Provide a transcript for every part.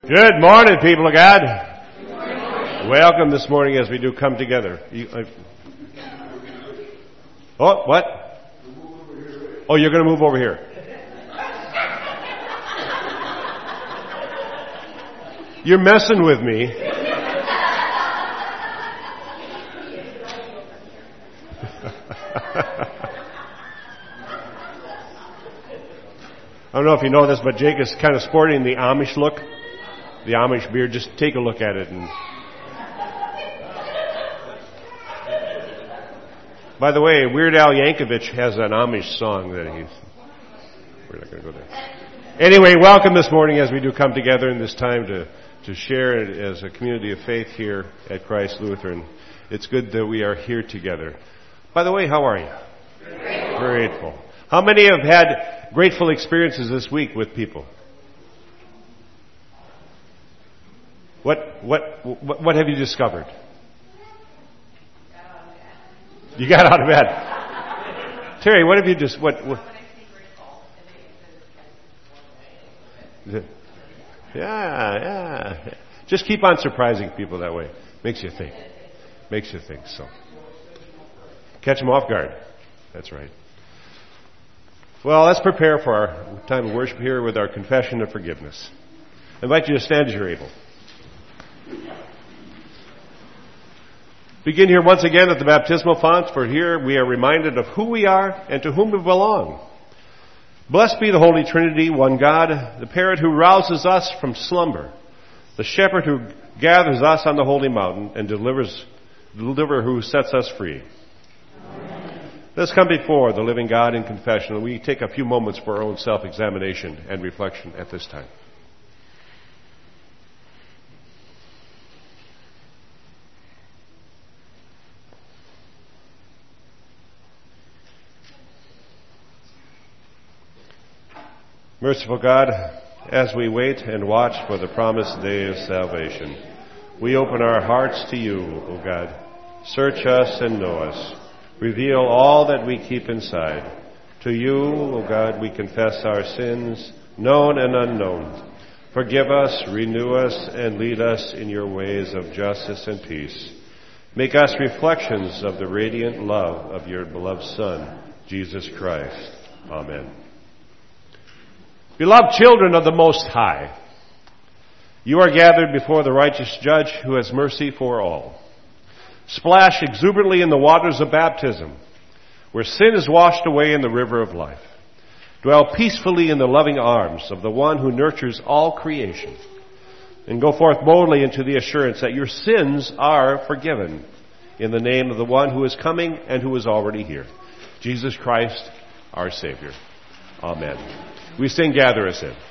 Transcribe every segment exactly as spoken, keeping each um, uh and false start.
Good morning, people of God. Good morning. Welcome this morning as we do come together. You, I, oh, what? Oh, you're going to move over here. You're messing with me. I don't know if you know this, but Jake is kind of sporting the Amish look. The Amish beard. Just take a look at it. And by the way, Weird Al Yankovic has an Amish song that he's... We're not going to go there. Anyway, welcome this morning as we do come together in this time to, to share as a community of faith here at Christ Lutheran. It's good that we are here together. By the way, how are you? Grateful. Grateful. How many have had grateful experiences this week with people? What what what, what have you discovered? You got out of bed. Terry, what have you just what? what? Yeah, yeah. Just keep on surprising people that way. Makes you think. Makes you think. So catch them off guard. That's right. Well, let's prepare for our time of worship here with our confession of forgiveness. I invite you to stand as you're able. Begin here once again at the baptismal font, for here we are reminded of who we are and to whom we belong. Blessed be the Holy Trinity, one God, the parent who rouses us from slumber, the shepherd who gathers us on the holy mountain and delivers, the deliverer who sets us free. Amen. Let's come before the living God in confession, and we take a few moments for our own self-examination and reflection at this time. Merciful God, as we wait and watch for the promised day of salvation, we open our hearts to you, O God. Search us and know us. Reveal all that we keep inside. To you, O God, we confess our sins, known and unknown. Forgive us, renew us, and lead us in your ways of justice and peace. Make us reflections of the radiant love of your beloved Son, Jesus Christ. Amen. Beloved children of the Most High, you are gathered before the righteous judge who has mercy for all. Splash exuberantly in the waters of baptism, where sin is washed away in the river of life. Dwell peacefully in the loving arms of the one who nurtures all creation. And go forth boldly into the assurance that your sins are forgiven in the name of the one who is coming and who is already here, Jesus Christ, our Savior. Amen. We sing Gather Us In.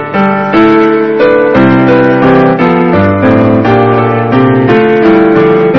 Thank you.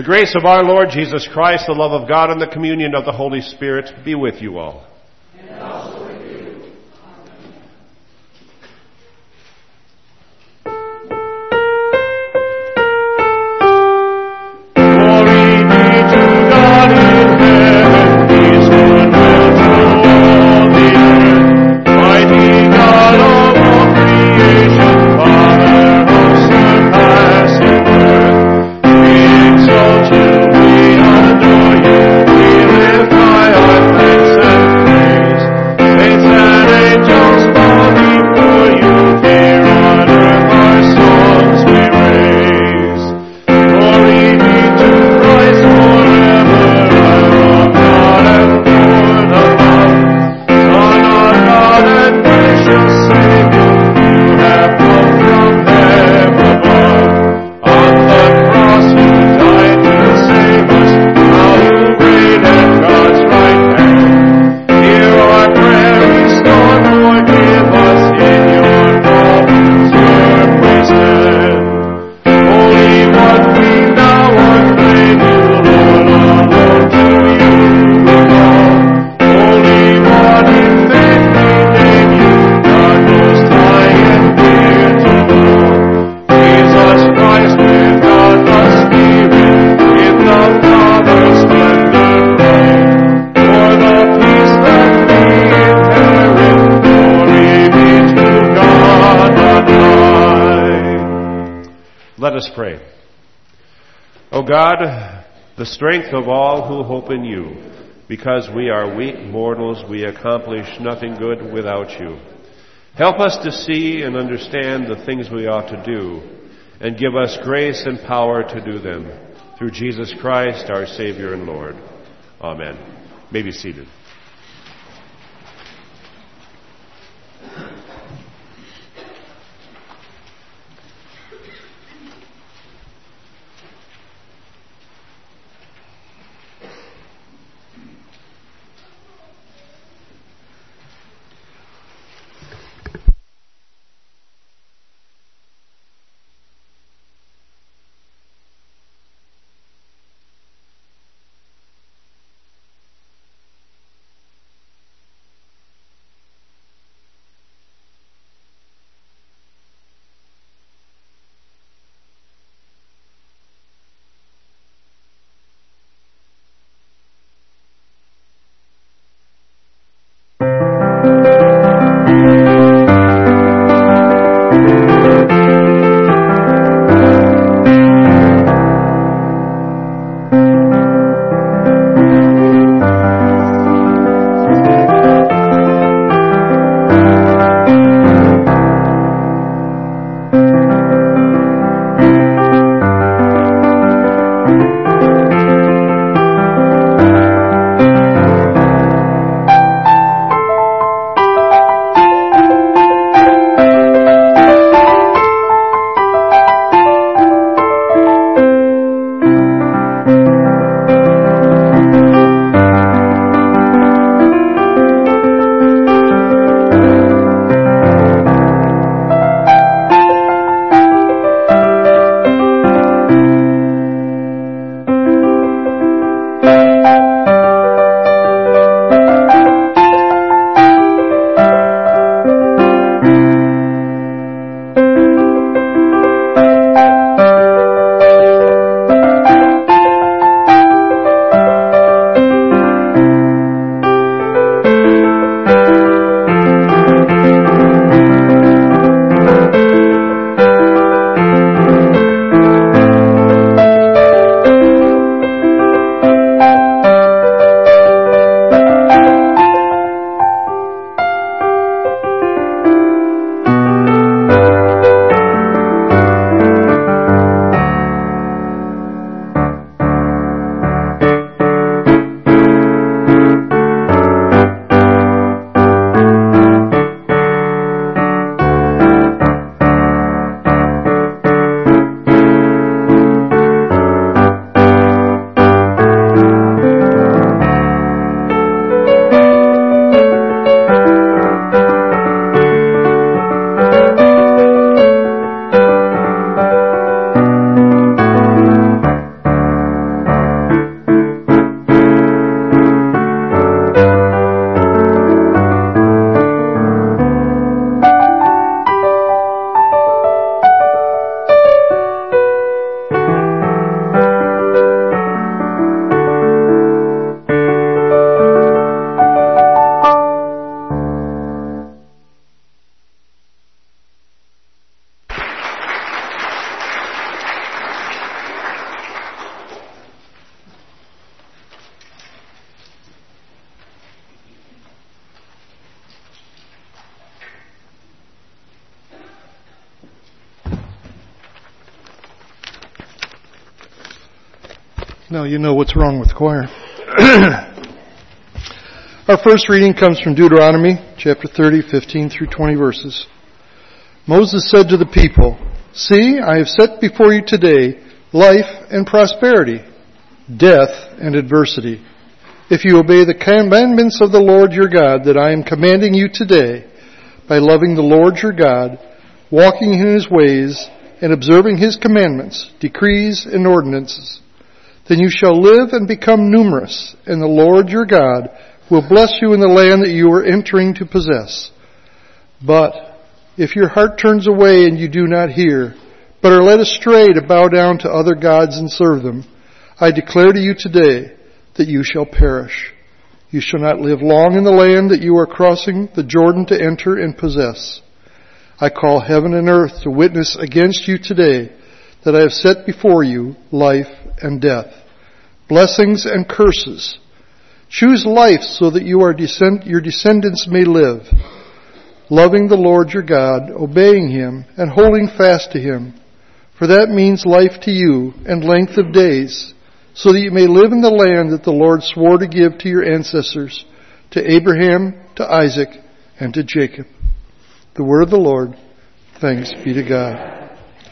grace of our Lord Jesus Christ, the love of God, and the communion of the Holy Spirit be with you all. And also with you. Glory be to God in heaven, peace goodwill to all the earth. Mighty God of all creation, Father of surpassing worth. We exalt you, we adore you, we lift high our thanks and praise. Saints and angels bow before you, here on earth our songs we raise. Glory be to Christ forever, our God and Lord above. Son of God and gracious Savior, you have come from heaven above. On the cross you died to save us, now you reign at God's right hand. Hear our prayer, restore, forgive us, in your providence where we stand. Holy One, we now acclaim you, Lord, alone to you we call. Holy One, in faith we name you, God most high and dear to all. Jesus Christ with God the Spirit, in the Father's splendor bright. For the peace that we inherit, glory be to God on high. Let us pray. O God, the strength of all who hope in you, because we are weak mortals, we accomplish nothing good without you. Help us to see and understand the things we ought to do, and give us grace and power to do them. Through Jesus Christ, our Savior and Lord. Amen. You may be seated. Now you know what's wrong with the choir. Our first reading comes from Deuteronomy chapter thirty, fifteen through twenty verses. Moses said to the people, "See, I have set before you today life and prosperity, death and adversity. If you obey the commandments of the Lord your God that I am commanding you today, by loving the Lord your God, walking in his ways, and observing his commandments, decrees, and ordinances, then you shall live and become numerous, and the Lord your God will bless you in the land that you are entering to possess. But if your heart turns away and you do not hear, but are led astray to bow down to other gods and serve them, I declare to you today that you shall perish. You shall not live long in the land that you are crossing the Jordan to enter and possess. I call heaven and earth to witness against you today that I have set before you life and death, blessings and curses. Choose life so that you are descend- your descendants may live, loving the Lord your God, obeying him, and holding fast to him. For that means life to you and length of days, so that you may live in the land that the Lord swore to give to your ancestors, to Abraham, to Isaac, and to Jacob." The word of the Lord. Thanks be to God.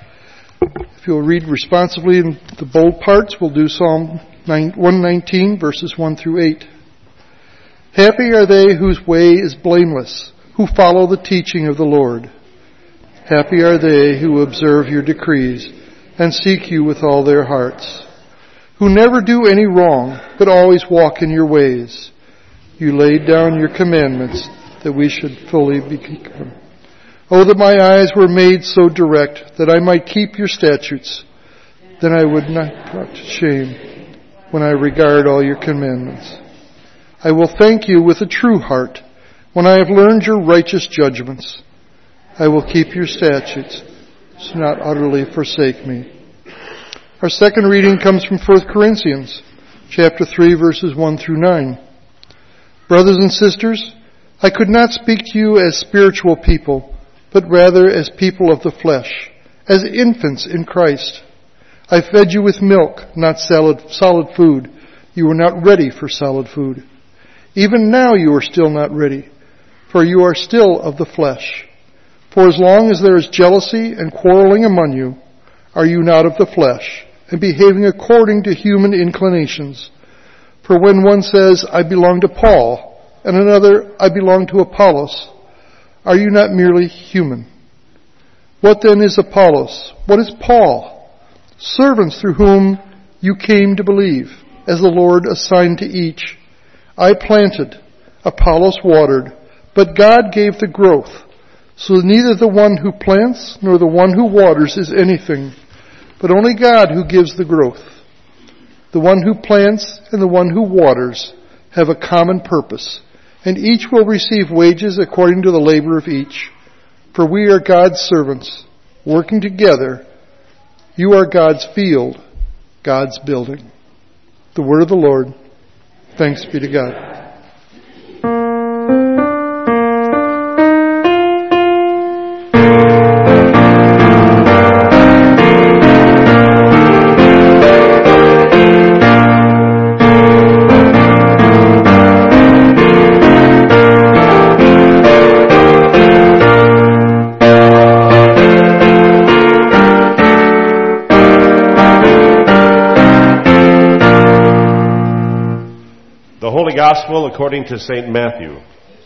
If you'll read responsibly in the bold parts, we'll do Psalm one nineteen, verses one through eight. "Happy are they whose way is blameless, who follow the teaching of the Lord. Happy are they who observe your decrees and seek you with all their hearts, who never do any wrong, but always walk in your ways. You laid down your commandments that we should fully become. Oh, that my eyes were made so direct that I might keep your statutes. Then I would not be brought to shame when I regard all your commandments. I will thank you with a true heart when I have learned your righteous judgments. I will keep your statutes, so not utterly forsake me." Our second reading comes from First Corinthians chapter three, verses one through nine. "Brothers and sisters, I could not speak to you as spiritual people, but rather as people of the flesh, as infants in Christ. I fed you with milk, not solid, solid food. You were not ready for solid food. Even now you are still not ready, for you are still of the flesh. For as long as there is jealousy and quarreling among you, are you not of the flesh, and behaving according to human inclinations? For when one says, 'I belong to Paul,' and another, 'I belong to Apollos,' are you not merely human? What then is Apollos? What is Paul? Servants through whom you came to believe, as the Lord assigned to each. I planted, Apollos watered, but God gave the growth. So neither the one who plants nor the one who waters is anything, but only God who gives the growth. The one who plants and the one who waters have a common purpose, and each will receive wages according to the labor of each. For we are God's servants, working together. You are God's field, God's building." The word of the Lord. Thanks be to God. Gospel according to Saint Matthew.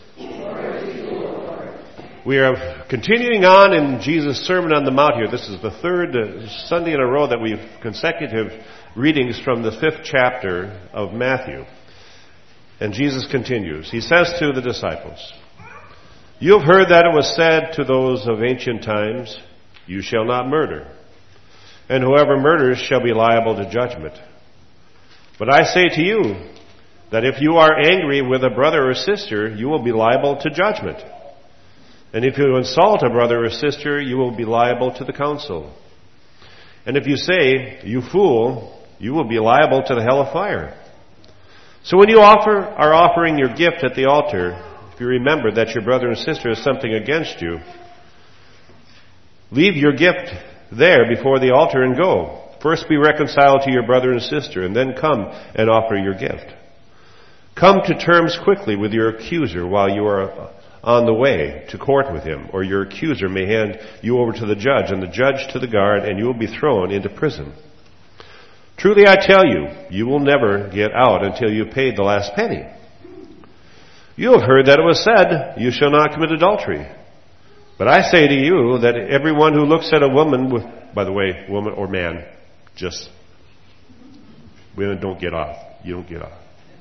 We are continuing on in Jesus' Sermon on the Mount here. This is the third uh, Sunday in a row that we've consecutive readings from the fifth chapter of Matthew. And Jesus continues. He says to the disciples, "You have heard that it was said to those of ancient times, 'You shall not murder, and whoever murders shall be liable to judgment.' But I say to you, that if you are angry with a brother or sister, you will be liable to judgment. And if you insult a brother or sister, you will be liable to the council. And if you say, 'You fool,' you will be liable to the hell of fire. So when you offer, are offering your gift at the altar, if you remember that your brother and sister has something against you, leave your gift there before the altar and go. First be reconciled to your brother and sister, and then come and offer your gift. Come to terms quickly with your accuser while you are on the way to court with him, or your accuser may hand you over to the judge, and the judge to the guard, and you will be thrown into prison. Truly I tell you, you will never get out until you have paid the last penny. You have heard that it was said, you shall not commit adultery. But I say to you that everyone who looks at a woman with, by the way, woman or man, just, women don't get off. You don't get off.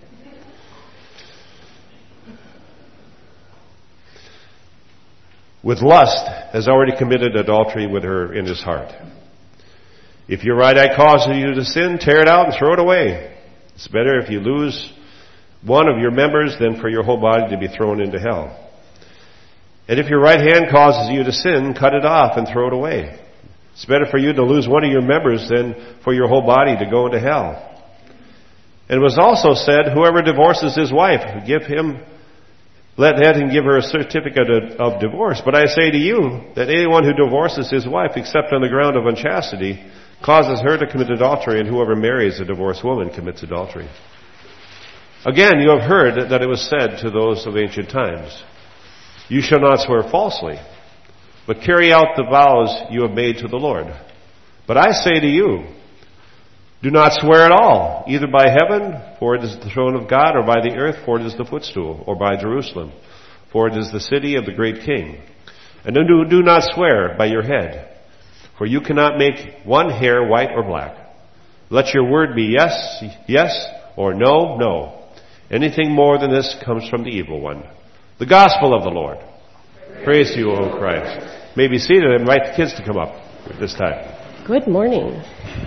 With lust has already committed adultery with her in his heart. If your right eye causes you to sin, tear it out and throw it away. It's better if you lose one of your members than for your whole body to be thrown into hell. And if your right hand causes you to sin, cut it off and throw it away. It's better for you to lose one of your members than for your whole body to go into hell. And it was also said, whoever divorces his wife, give him Let him give her a certificate of divorce. But I say to you that anyone who divorces his wife except on the ground of unchastity causes her to commit adultery, and whoever marries a divorced woman commits adultery. Again, you have heard that it was said to those of ancient times, you shall not swear falsely, but carry out the vows you have made to the Lord. But I say to you, do not swear at all, either by heaven, for it is the throne of God, or by the earth, for it is the footstool, or by Jerusalem, for it is the city of the great king. And do, do not swear by your head, for you cannot make one hair white or black. Let your word be yes, yes, or no, no. Anything more than this comes from the evil one. The gospel of the Lord. Praise, Praise to you, O Christ. You may be seated and invite the kids to come up at this time. Good morning.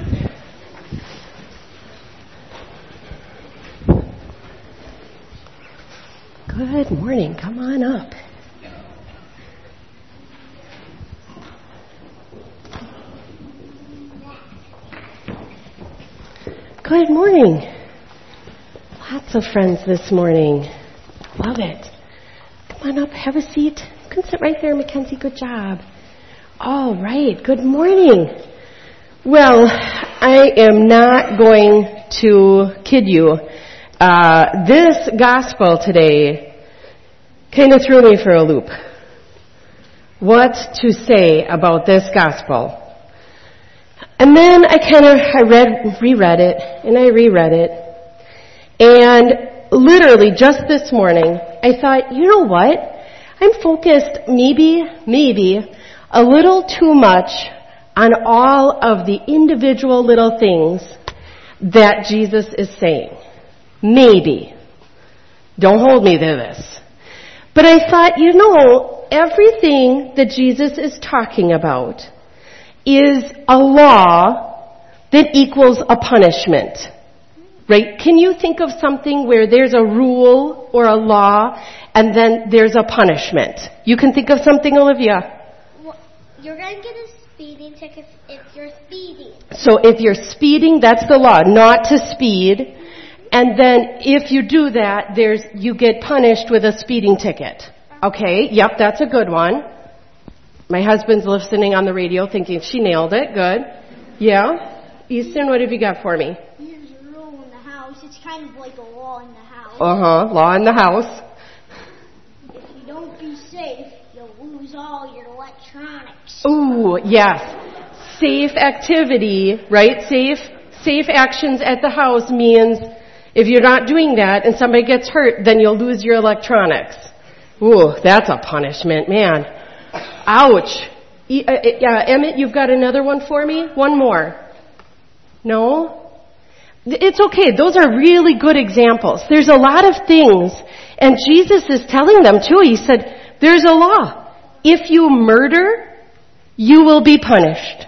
Good morning. Come on up. Good morning. Lots of friends this morning. Love it. Come on up. Have a seat. You can sit right there, Mackenzie. Good job. All right. Good morning. Well, I am not going to kid you. Uh, this gospel today kind of threw me for a loop. What to say about this gospel? And then I kind of, I read, reread it, and I reread it. And literally just this morning, I thought, you know what? I'm focused maybe, maybe a little too much on all of the individual little things that Jesus is saying. Maybe. Don't hold me to this. But I thought, you know, everything that Jesus is talking about is a law that equals a punishment. Right? Can you think of something where there's a rule or a law and then there's a punishment? You can think of something, Olivia? Well, you're going to get a speeding ticket if you're speeding. So if you're speeding, that's the law, not to speed. And then if you do that, there's you get punished with a speeding ticket. Okay, yep, that's a good one. My husband's listening on the radio thinking she nailed it. Good. Yeah? Easton, what have you got for me? There's a rule in the house. It's kind of like a law in the house. Uh-huh, law in the house. If you don't be safe, you'll lose all your electronics. Ooh, yes. Safe activity, right? Safe, safe actions at the house means if you're not doing that and somebody gets hurt, then you'll lose your electronics. Ooh, that's a punishment, man. Ouch. E- uh, uh, Emmett, you've got another one for me? One more. No? It's okay. Those are really good examples. There's a lot of things, and Jesus is telling them too. He said, there's a law. If you murder, you will be punished.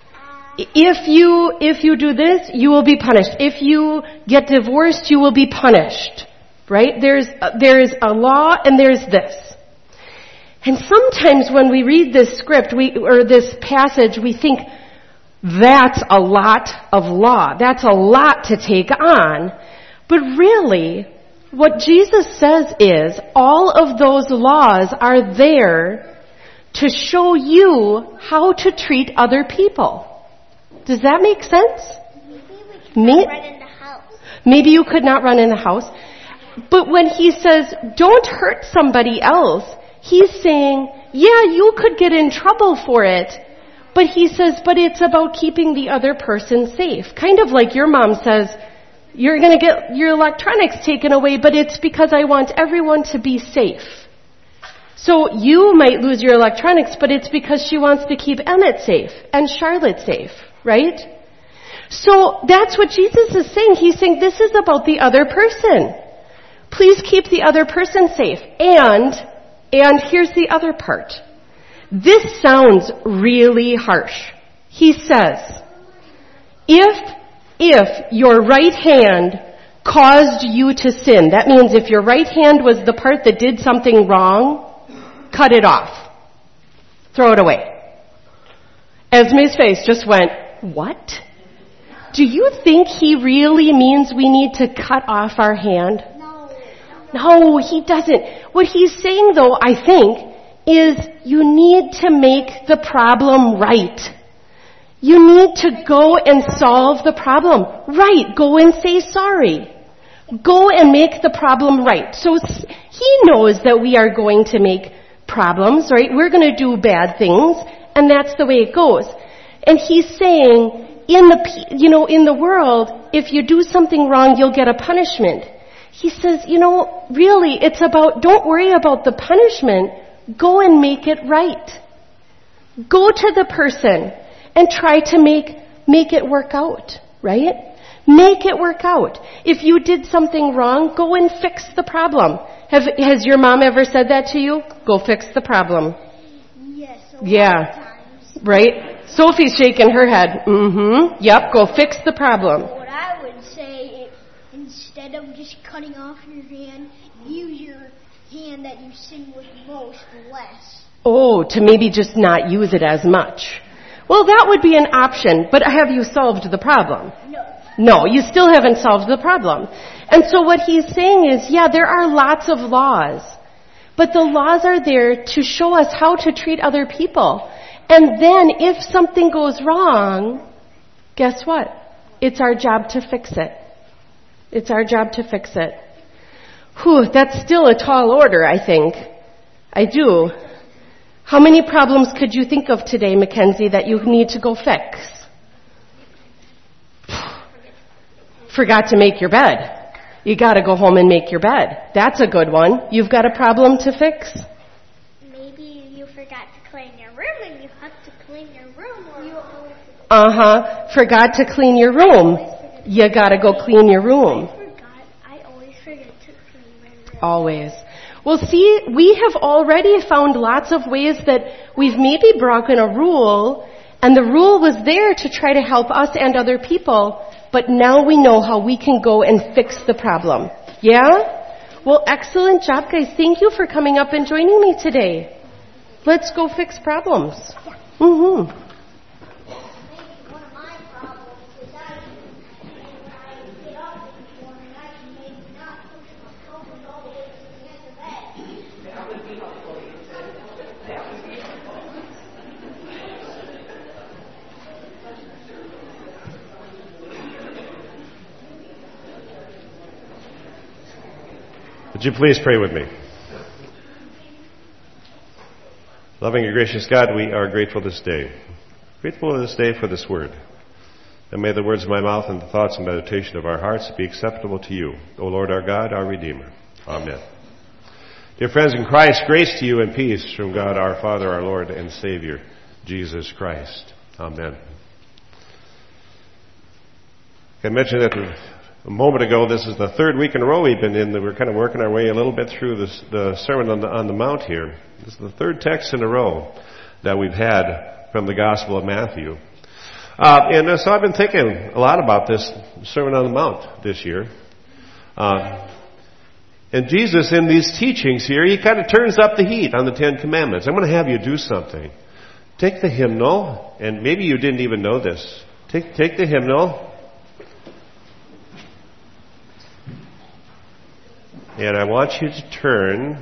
If you, if you do this, you will be punished. If you get divorced, you will be punished. Right? There's, uh, there's a law and there's this. And sometimes when we read this script, we, or this passage, we think, that's a lot of law. That's a lot to take on. But really, what Jesus says is, all of those laws are there to show you how to treat other people. Does that make sense? Maybe we could Me- run in the house. Maybe you could not run in the house. But when he says, don't hurt somebody else, he's saying, yeah, you could get in trouble for it. But he says, but it's about keeping the other person safe. Kind of like your mom says, you're going to get your electronics taken away, but it's because I want everyone to be safe. So you might lose your electronics, but it's because she wants to keep Emmett safe and Charlotte safe, right? So that's what Jesus is saying. He's saying this is about the other person. Please keep the other person safe. And, and here's the other part. This sounds really harsh. He says, if, if your right hand caused you to sin, that means if your right hand was the part that did something wrong, cut it off. Throw it away. Esme's face just went, what? Do you think he really means we need to cut off our hand? No. No, he doesn't. What he's saying, though, I think, is you need to make the problem right. You need to go and solve the problem. Right, go and say sorry. Go and make the problem right. So he knows that we are going to make problems, right? We're going to do bad things, and that's the way it goes. And he's saying, in the, you know, in the world, if you do something wrong, you'll get a punishment. He says, you know, really, it's about, don't worry about the punishment. Go and make it right. Go to the person and try to make, make it work out, right? Make it work out. If you did something wrong, go and fix the problem. Have, has your mom ever said that to you? Go fix the problem. Yes, a lot Yeah. of times. Right? Sophie's shaking her head. Mm-hmm. Yep, go fix the problem. What I would say, instead of just cutting off your hand, use your hand that you sin with most less. Oh, to maybe just not use it as much. Well, that would be an option, but have you solved the problem? No. No, you still haven't solved the problem. And so what he's saying is, yeah, there are lots of laws, but the laws are there to show us how to treat other people. And then if something goes wrong, guess what? It's our job to fix it. It's our job to fix it. Whew, that's still a tall order, I think. I do. How many problems could you think of today, Mackenzie, that you need to go fix? Forgot to make your bed. You gotta go home and make your bed. That's a good one. You've got a problem to fix? Maybe you forgot to clean your room and you have to clean your room. Or you Uh-huh. Forgot to clean your room. You gotta go clean your room. I forgot. I always forget to clean my room. Always. Well, see, we have already found lots of ways that we've maybe broken a rule, and the rule was there to try to help us and other people, but now we know how we can go and fix the problem. Yeah? Well, excellent job, guys. Thank you for coming up and joining me today. Let's go fix problems. Mm-hmm. One of my problems is I, when I get up in the morning, I can maybe not push my covers all the way to the end of bed. That would be helpful. That would be helpful. Would you please pray with me? Loving and gracious God, we are grateful this day. Grateful this day for this word. And may the words of my mouth and the thoughts and meditation of our hearts be acceptable to you, O Lord our God, our Redeemer. Amen. Dear friends in Christ, grace to you and peace from God our Father, our Lord and Savior, Jesus Christ. Amen. I mentioned that a moment ago, this is the third week in a row we've been in. We're kind of working our way a little bit through this, the Sermon on the, on the Mount here. This is the third text in a row that we've had from the Gospel of Matthew. Uh, and uh, so I've been thinking a lot about this Sermon on the Mount this year. Uh, and Jesus, in these teachings here, he kind of turns up the heat on the Ten Commandments. I'm going to have you do something. Take the hymnal, and maybe you didn't even know this. Take, take the hymnal. And I want you to turn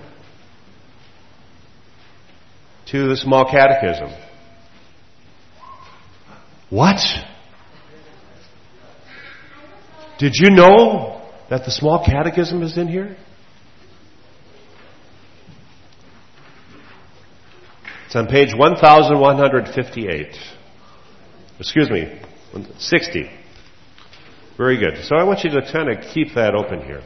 to the Small Catechism. What? Did you know that the small catechism is in here? It's on page one thousand one hundred fifty-eight. Excuse me, sixty. Very good. So I want you to kind of keep that open here.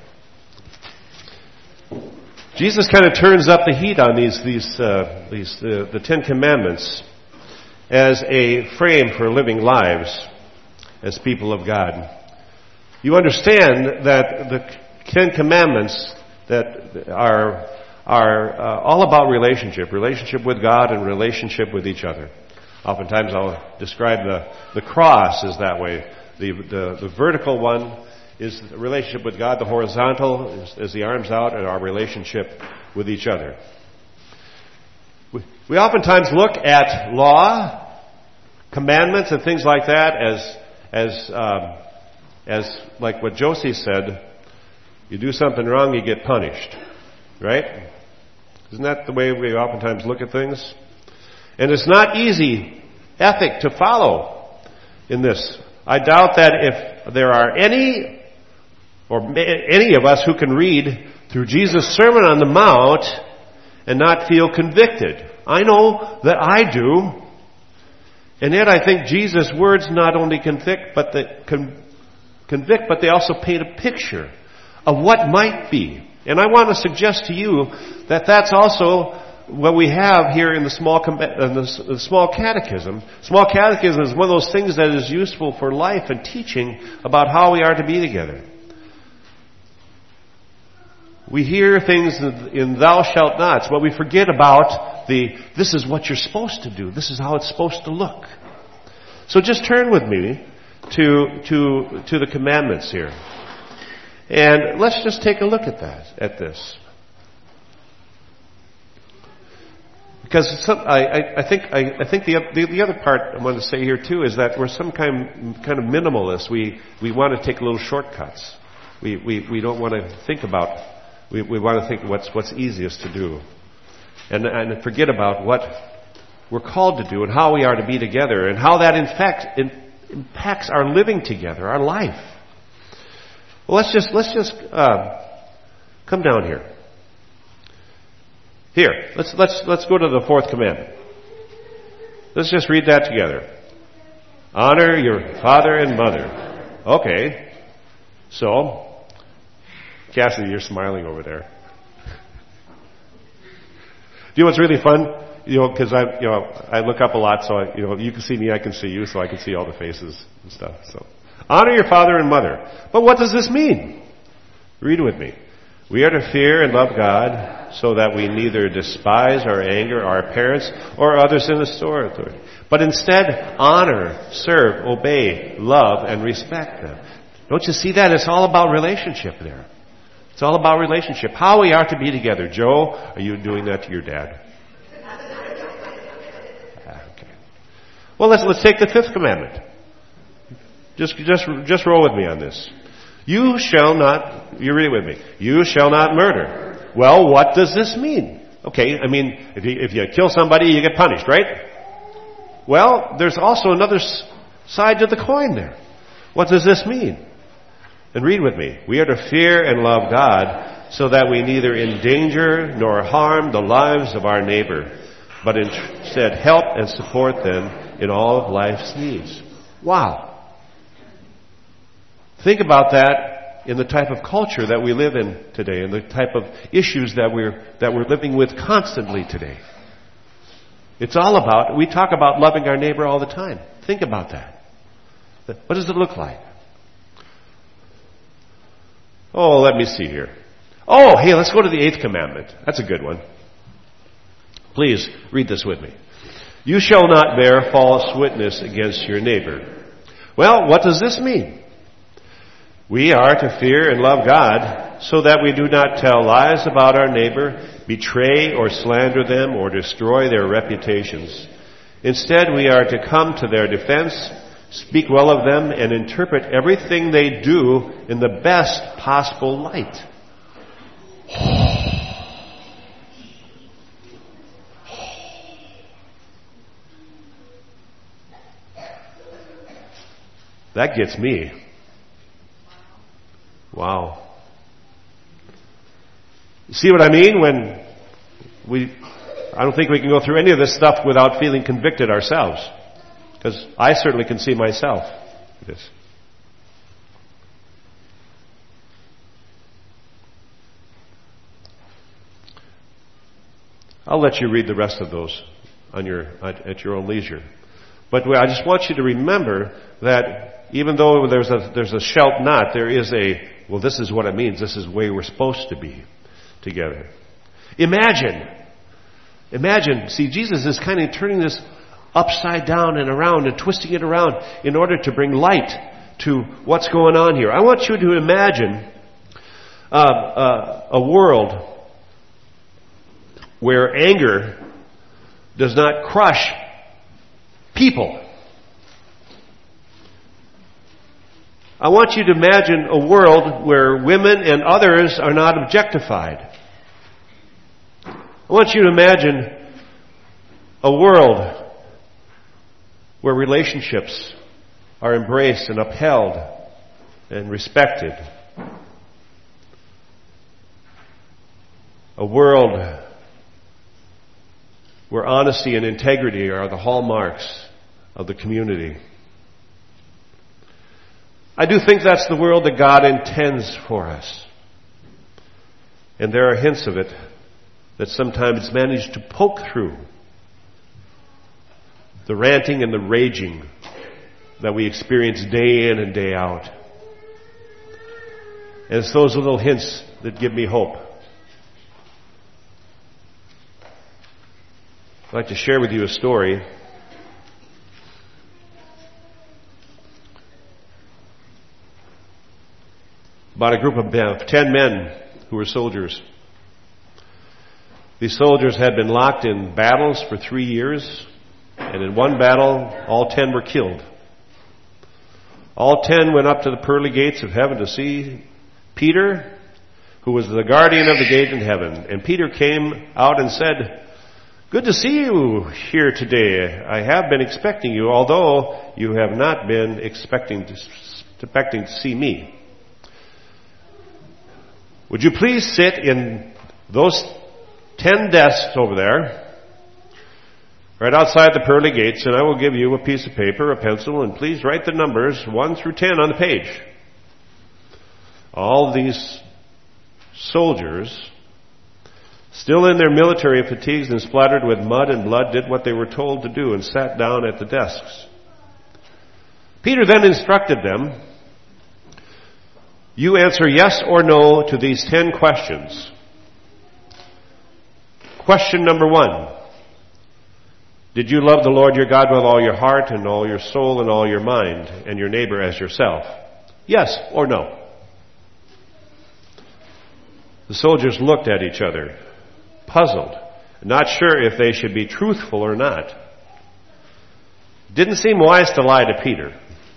Jesus kind of turns up the heat on these, these, uh, these, uh, the Ten Commandments as a frame for living lives as people of God. You understand that the Ten Commandments that are are uh, all about relationship, relationship with God and relationship with each other. Oftentimes I'll describe the, the cross as that way. The, the, the vertical one is the relationship with God. The horizontal is, is the arms out and our relationship with each other. We, we oftentimes look at law, commandments, and things like that as as um, as like what Josie said. You do something wrong, you get punished, right? Isn't that the way we oftentimes look at things? And it's not easy ethic to follow in this. I doubt that if there are any, or any of us who can read through Jesus' Sermon on the Mount and not feel convicted. I know that I do. And yet I think Jesus' words not only convict, but they con- convict, but they also paint a picture of what might be. And I want to suggest to you that that's also what we have here in the small com- in the, the small catechism. Small catechism is one of those things that is useful for life and teaching about how we are to be together. We hear things in thou shalt nots, but we forget about the this is what you're supposed to do. This is how it's supposed to look. So just turn with me to to to the commandments here. And let's just take a look at that, at this. Because some, I, I, I think I, I think the, the the other part I want to say here too is that we're some kind kind of minimalist. We we want to take little shortcuts. We we, we don't want to think about. We we want to think what's what's easiest to do, and and forget about what we're called to do and how we are to be together and how that in fact in, impacts our living together, our life. Well, let's just let's just uh, come down here. Here, let's let's let's go to the fourth commandment. Let's just read that together. Honor your father and mother. Okay. So, Cassidy, you're smiling over there. Do you know what's really fun? You know, because I you know I look up a lot, so I, you know you can see me, I can see you, so I can see all the faces and stuff. So. Honor your father and mother. But what does this mean? Read with me. We are to fear and love God so that we neither despise or anger our parents or others in authority, but instead honor, serve, obey, love, and respect them. Don't you see that? It's all about relationship there. It's all about relationship. How we are to be together. Joe, are you doing that to your dad? Okay. Well, let's let's take the fifth commandment. Just, just, just roll with me on this. You shall not, you read it with me. You shall not murder. Well, what does this mean? Okay, I mean, if you, if you kill somebody, you get punished, right? Well, there's also another side to the coin there. What does this mean? And read with me. We are to fear and love God so that we neither endanger nor harm the lives of our neighbor, but instead help and support them in all of life's needs. Wow. Think about that in the type of culture that we live in today, and the type of issues that we're that we're living with constantly today. It's all about, we talk about loving our neighbor all the time. Think about that. What does it look like? Oh, let me see here. Oh, hey, let's go to the eighth commandment. That's a good one. Please read this with me. You shall not bear false witness against your neighbor. Well, what does this mean? We are to fear and love God so that we do not tell lies about our neighbor, betray or slander them, or destroy their reputations. Instead, we are to come to their defense, speak well of them, and interpret everything they do in the best possible light. That gets me. Wow. See what I mean? When we, I don't think we can go through any of this stuff without feeling convicted ourselves. Because I certainly can see myself in this. I'll let you read the rest of those on your, at your own leisure. But I just want you to remember that even though there's a, there's a shalt not, there is a, well, this is what it means. This is the way we're supposed to be together. Imagine, imagine, see, Jesus is kind of turning this upside down and around and twisting it around in order to bring light to what's going on here. I want you to imagine uh, uh, a world where anger does not crush people. I want you to imagine a world where women and others are not objectified. I want you to imagine a world where relationships are embraced and upheld and respected. A world where honesty and integrity are the hallmarks of the community. I do think that's the world that God intends for us. And there are hints of it that sometimes manage to poke through the ranting and the raging that we experience day in and day out. And it's those little hints that give me hope. I'd like to share with you a story about a group of ten men who were soldiers. These soldiers had been locked in battles for three years, and in one battle, all ten were killed. All ten went up to the pearly gates of heaven to see Peter, who was the guardian of the gate in heaven. And Peter came out and said, "Good to see you here today. I have been expecting you, although you have not been expecting to, expecting to see me. Would you please sit in those ten desks over there, right outside the pearly gates, and I will give you a piece of paper, a pencil, and please write the numbers one through ten on the page." All these soldiers, still in their military fatigues and splattered with mud and blood, did what they were told to do and sat down at the desks. Peter then instructed them, "You answer yes or no to these ten questions. Question number one. Did you love the Lord your God with all your heart and all your soul and all your mind, and your neighbor as yourself? Yes or no?" The soldiers looked at each other, puzzled, not sure if they should be truthful or not. It didn't seem wise to lie to Peter.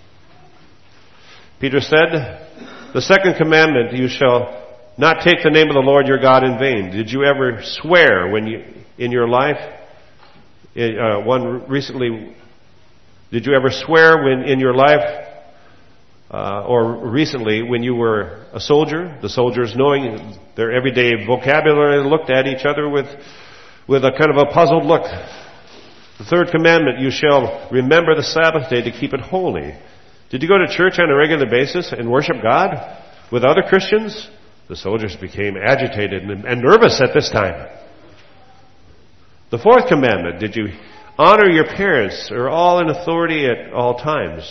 Peter said, "The second commandment, you shall not take the name of the Lord your God in vain. Did you ever swear when you, in your life, uh, one recently, did you ever swear when in your life, uh, or recently when you were a soldier?" The soldiers, knowing their everyday vocabulary, looked at each other with, with a kind of a puzzled look. "The third commandment, you shall remember the Sabbath day to keep it holy. Did you go to church on a regular basis and worship God with other Christians?" The soldiers became agitated and, and nervous at this time. "The fourth commandment, did you honor your parents, or all in authority at all times?"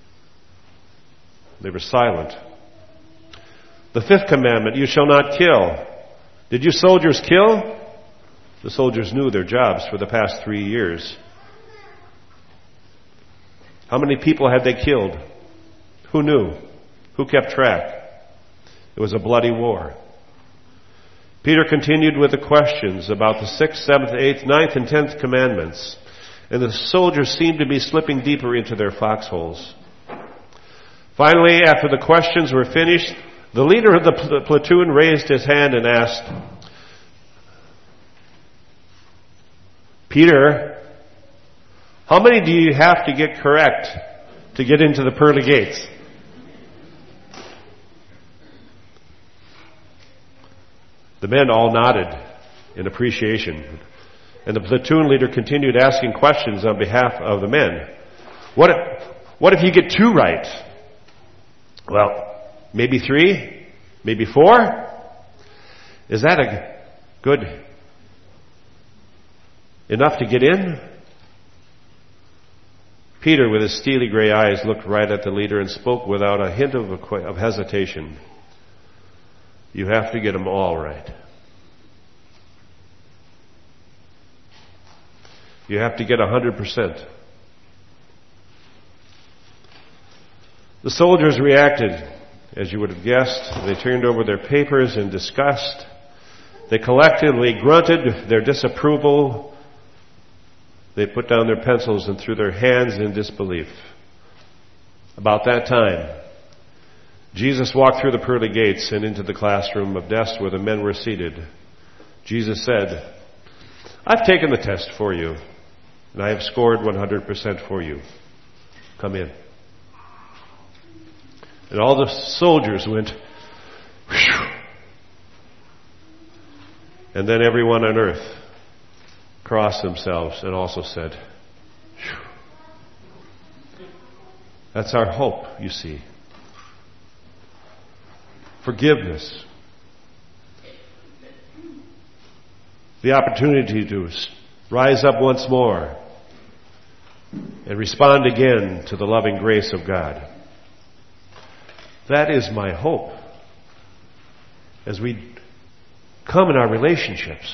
They were silent. "The fifth commandment, you shall not kill. Did you soldiers kill?" The soldiers knew their jobs for the past three years. How many people had they killed? Who knew? Who kept track? It was a bloody war. Peter continued with the questions about the sixth, seventh, eighth, ninth, and tenth commandments, and the soldiers seemed to be slipping deeper into their foxholes. Finally, after the questions were finished, the leader of the pl- platoon raised his hand and asked, "Peter, how many do you have to get correct to get into the pearly gates?" The men all nodded in appreciation, and the platoon leader continued asking questions on behalf of the men. What if, what if you get two right? Well, maybe three? Maybe four? Is that a good enough to get in? Peter, with his steely gray eyes, looked right at the leader and spoke without a hint of, of hesitation. You have to get them all right. You have to get one hundred percent. The soldiers reacted, as you would have guessed. They turned over their papers in disgust. They collectively grunted their disapproval. They put down their pencils and threw their hands in disbelief. About that time, Jesus walked through the pearly gates and into the classroom of desks where the men were seated. Jesus said, I've taken the test for you, and I have scored one hundred percent for you. Come in. And all the soldiers went, whew. And then everyone on earth crossed themselves and also said, phew. That's our hope, you see. Forgiveness. The opportunity to rise up once more and respond again to the loving grace of God. That is my hope as we come in our relationships.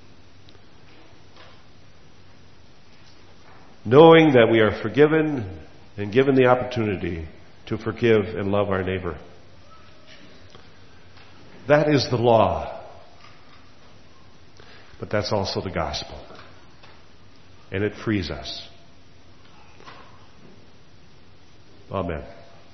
Knowing that we are forgiven and given the opportunity to forgive and love our neighbor. That is the law. But that's also the gospel. And it frees us. Amen.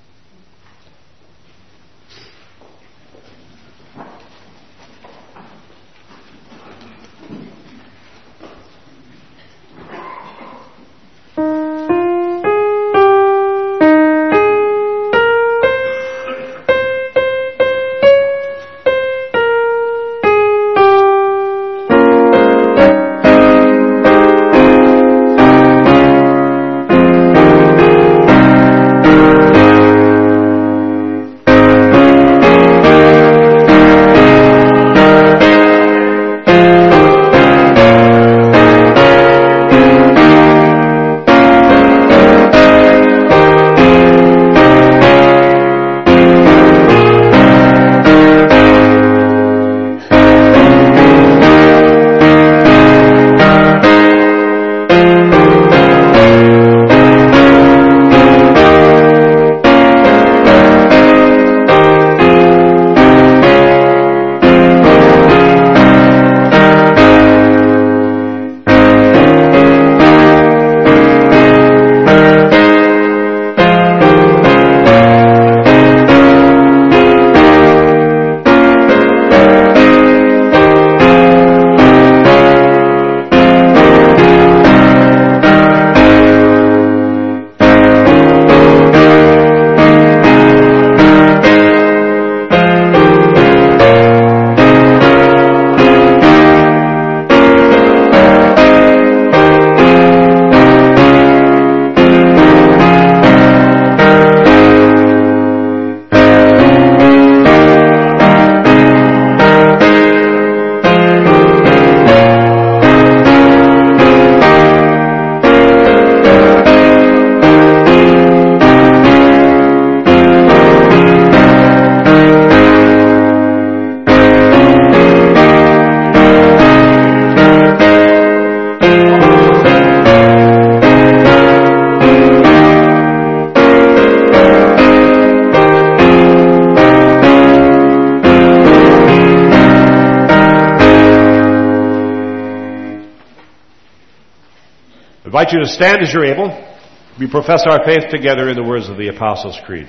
I invite you to stand as you're able. We profess our faith together in the words of the Apostles' Creed.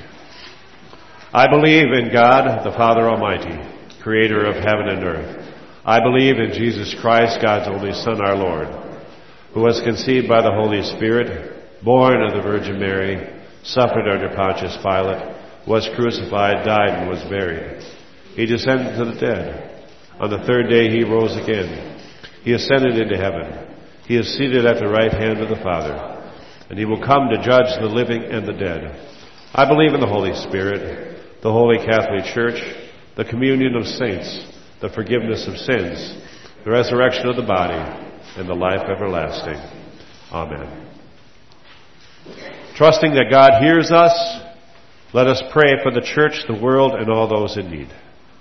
I believe in God, the Father Almighty, creator of heaven and earth. I believe in Jesus Christ, God's only Son, our Lord, who was conceived by the Holy Spirit, born of the Virgin Mary, suffered under Pontius Pilate, was crucified, died, and was buried. He descended to the dead. On the third day he rose again. He ascended into heaven. He is seated at the right hand of the Father, and he will come to judge the living and the dead. I believe in the Holy Spirit, the Holy Catholic Church, the communion of saints, the forgiveness of sins, the resurrection of the body, and the life everlasting. Amen. Trusting that God hears us, let us pray for the church, the world, and all those in need.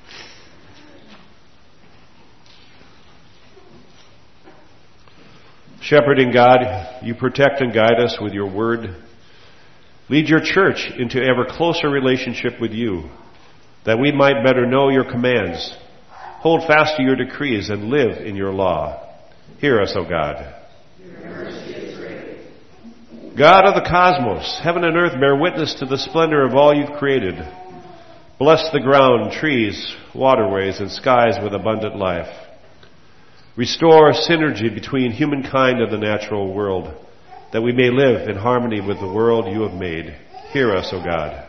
Shepherding God, you protect and guide us with your word. Lead your church into ever closer relationship with you, that we might better know your commands, hold fast to your decrees, and live in your law. Hear us, O God. Your mercy is great. God of the cosmos, heaven and earth bear witness to the splendor of all you've created. Bless the ground, trees, waterways, and skies with abundant life. Restore synergy between humankind and the natural world, that we may live in harmony with the world you have made. Hear us, O God.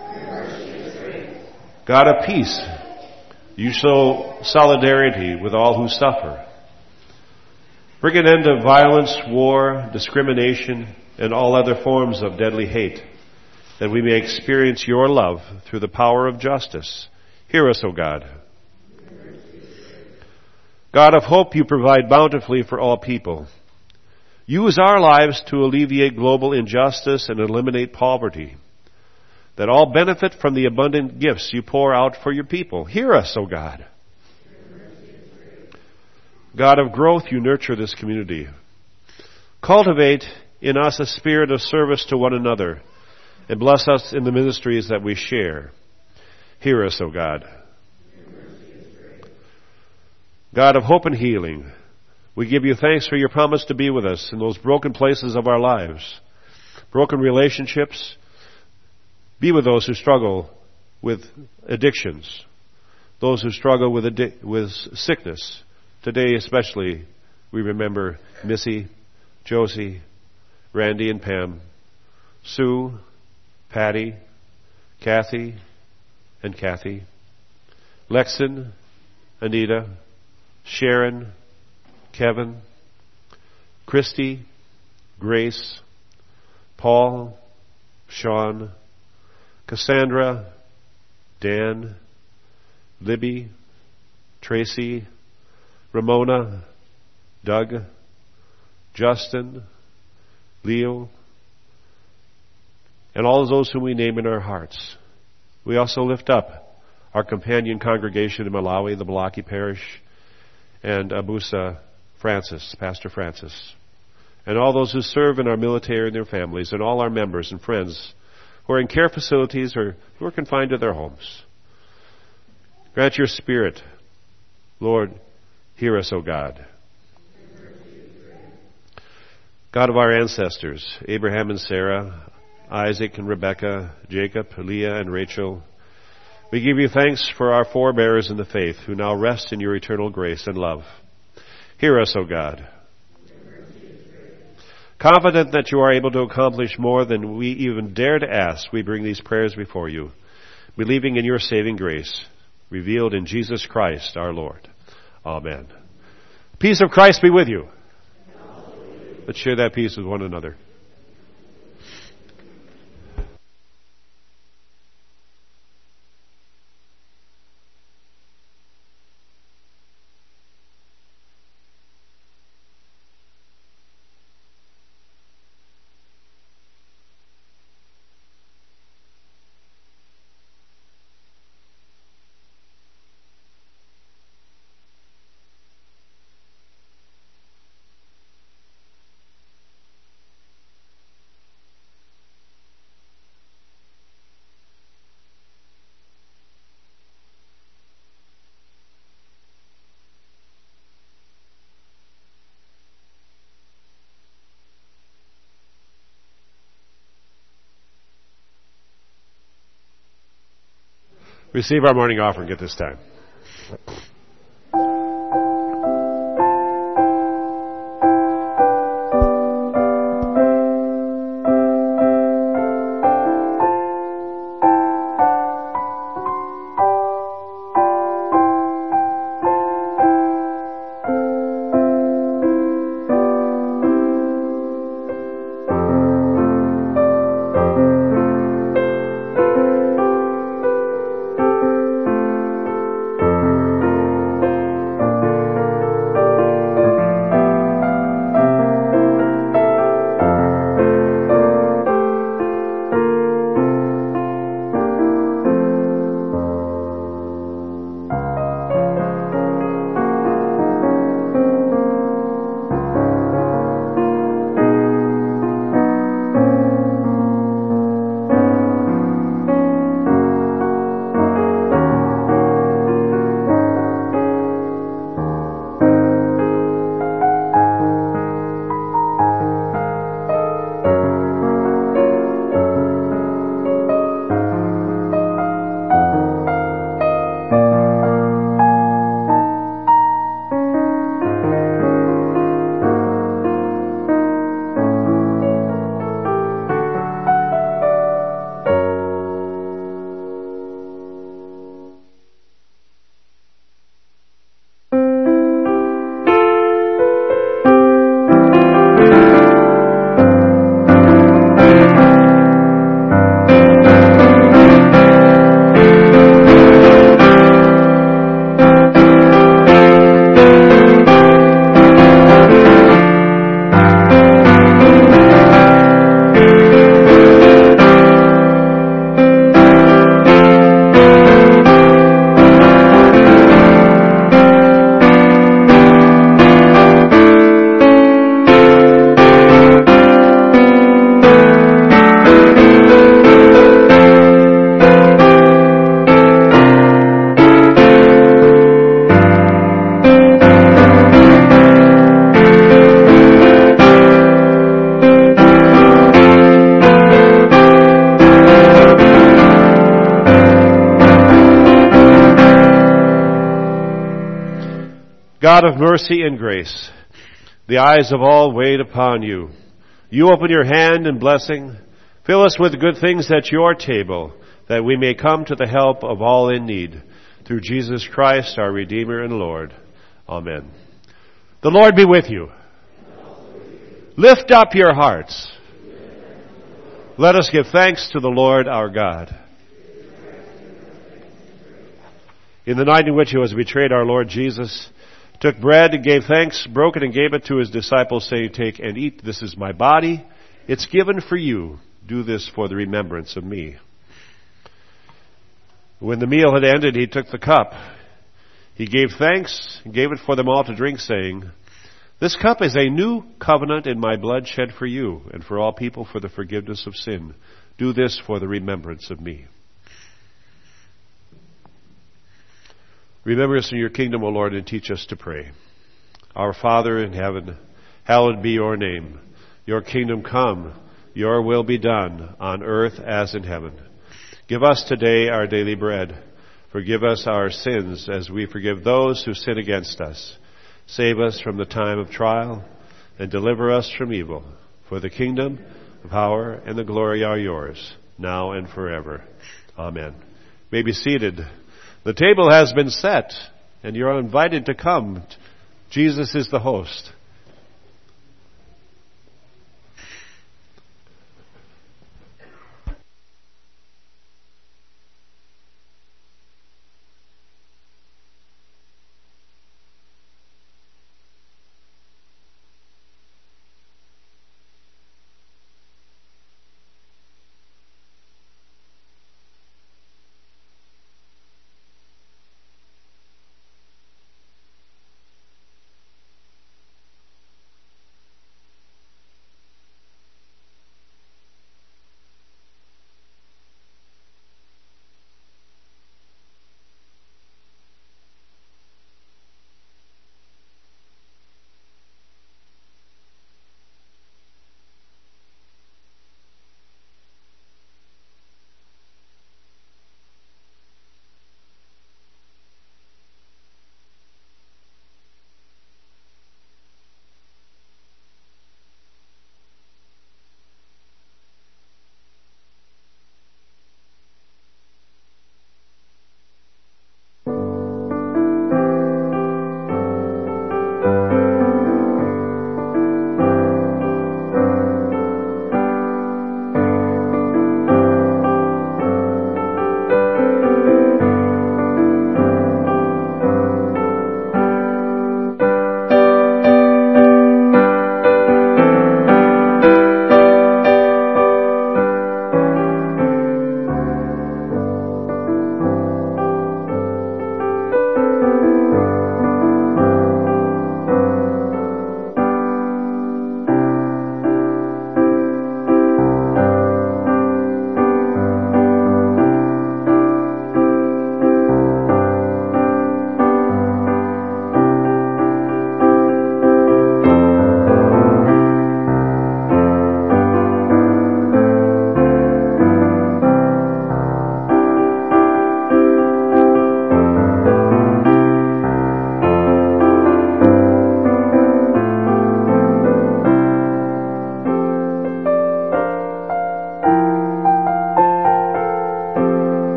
God of peace, you show solidarity with all who suffer. Bring an end to violence, war, discrimination, and all other forms of deadly hate, that we may experience your love through the power of justice. Hear us, O God. God of hope, you provide bountifully for all people. Use our lives to alleviate global injustice and eliminate poverty, that all benefit from the abundant gifts you pour out for your people. Hear us, O God. God of growth, you nurture this community. Cultivate in us a spirit of service to one another, and bless us in the ministries that we share. Hear us, O God. God of hope and healing, we give you thanks for your promise to be with us in those broken places of our lives, broken relationships. Be with those who struggle with addictions, those who struggle with addi- with sickness. Today especially, we remember Missy, Josie, Randy and Pam, Sue, Patty, Kathy and Kathy, Lexon, Anita, Sharon, Kevin, Christy, Grace, Paul, Sean, Cassandra, Dan, Libby, Tracy, Ramona, Doug, Justin, Leo, and all of those whom we name in our hearts. We also lift up our companion congregation in Malawi, the Malaki Parish, and Abusa Francis, Pastor Francis, and all those who serve in our military and their families, and all our members and friends who are in care facilities or who are confined to their homes. Grant your Spirit, Lord, hear us, O God. God of our ancestors, Abraham and Sarah, Isaac and Rebekah, Jacob, Leah and Rachel, we give you thanks for our forebears in the faith who now rest in your eternal grace and love. Hear us, O God. Confident that you are able to accomplish more than we even dare to ask, we bring these prayers before you, believing in your saving grace, revealed in Jesus Christ our Lord. Amen. Peace of Christ be with you. Let's share that peace with one another. Receive our morning offering at this time. God of mercy and grace, the eyes of all wait upon you. You open your hand in blessing. Fill us with good things at your table, that we may come to the help of all in need. Through Jesus Christ, our Redeemer and Lord. Amen. The Lord be with you. Lift up your hearts. Let us give thanks to the Lord our God. In the night in which he was betrayed, our Lord Jesus took bread and gave thanks, broke it and gave it to his disciples, saying, "Take and eat. This is my body. It's given for you. Do this for the remembrance of me." When the meal had ended, he took the cup. He gave thanks and gave it for them all to drink, saying, "This cup is a new covenant in my blood, shed for you and for all people for the forgiveness of sin. Do this for the remembrance of me." Remember us in your kingdom, O Lord, and teach us to pray. Our Father in heaven, hallowed be your name. Your kingdom come, your will be done, on earth as in heaven. Give us today our daily bread. Forgive us our sins as we forgive those who sin against us. Save us from the time of trial and deliver us from evil. For the kingdom, the power, and the glory are yours, now and forever. Amen. You may be seated. The table has been set, and you're invited to come. Jesus is the host.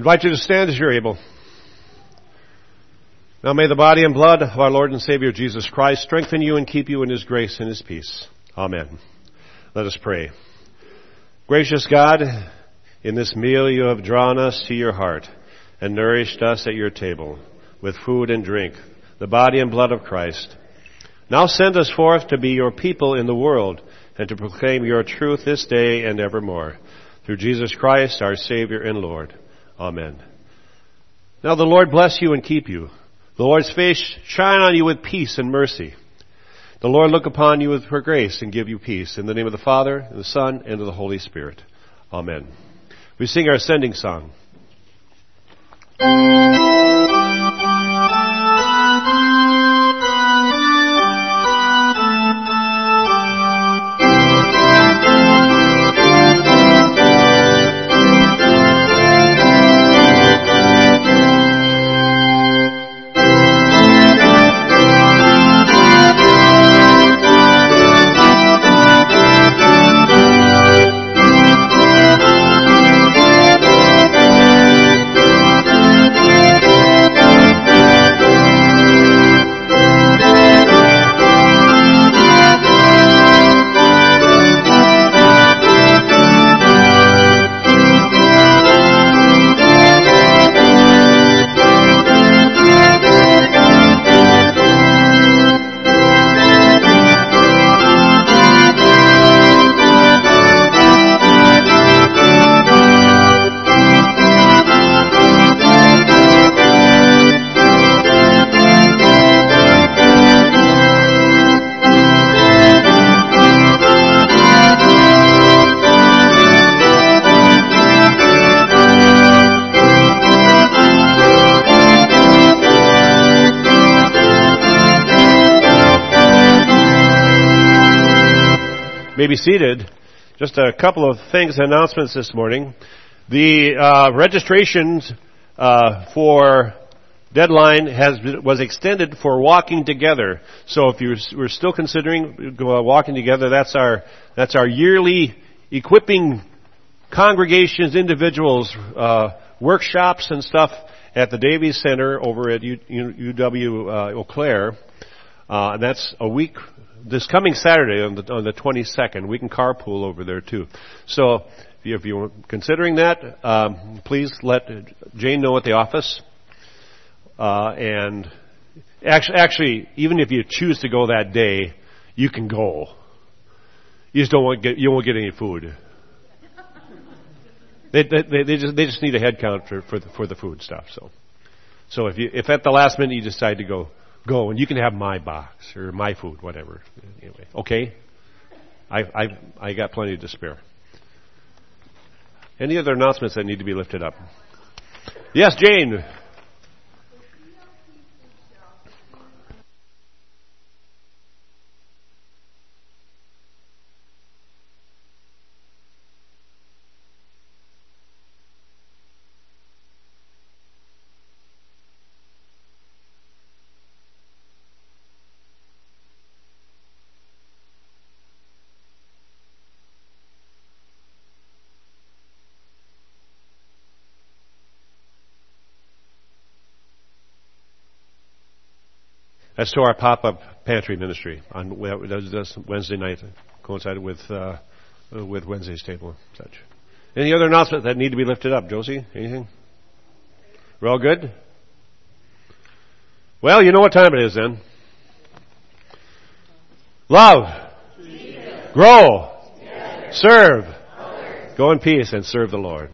invite you to stand as you're able. Now may the body and blood of our Lord and Savior Jesus Christ strengthen you and keep you in His grace and His peace. Amen. Let us pray. Gracious God, in this meal you have drawn us to your heart and nourished us at your table with food and drink, the body and blood of Christ. Now send us forth to be your people in the world and to proclaim your truth this day and evermore. Through Jesus Christ, our Savior and Lord. Amen. Now the Lord bless you and keep you. The Lord's face shine on you with peace and mercy. The Lord look upon you with her grace and give you peace. In the name of the Father, and the Son, and of the Holy Spirit. Amen. We sing our ascending song. May be seated. Just a couple of things, announcements this morning. The uh, registrations uh, for deadline has was extended for Walking Together. So if you were still considering uh, Walking Together, that's our that's our yearly equipping congregations, individuals, uh, workshops and stuff at the Davies Center over at U, U, U W uh, Eau Claire. Uh, and that's a week. This coming Saturday on the on the twenty-second, we can carpool over there too. So if, you, if you're considering that, um, please let Jane know at the office. Uh, and actually, actually, even if you choose to go that day, you can go. You just don't want get you won't get any food. They they, they just they just need a head count for for the, for the food stuff. So so if you if at the last minute you decide to go. Go and you can have my box or my food, whatever. Anyway, okay. I I I got plenty to spare. Any other announcements that need to be lifted up? Yes, Jane. That's to our pop-up pantry ministry on that's Wednesday night, coincided with uh, with Wednesday's table and such. Any other announcements that need to be lifted up, Josie? Anything? We're all good? Well, you know what time it is then. Love. Jesus. Grow. Together. Serve. Others. Go in peace and serve the Lord.